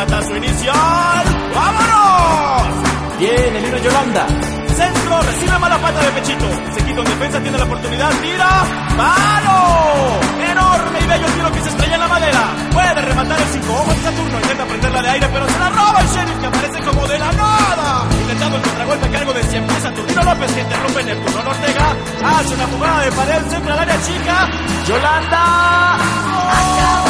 manda su inicial. ¡Vámonos! Viene, Lino Yolanda. Centro, recibe mala pata de pechito. Se quita en defensa, tiene la oportunidad, tira. ¡Palo! Enorme y bello tiro que se estrella en la madera. Puede rematar el 5. Ojo en Saturno, intenta prenderla de aire, pero se la roba el Sheriff, que aparece como de la nada. Intentando el contragolpe a cargo de siempre Saturnino López, que interrumpe Neptuno Ortega. Hace una jugada de pared, centra al área chica. Yolanda. ¡Oh!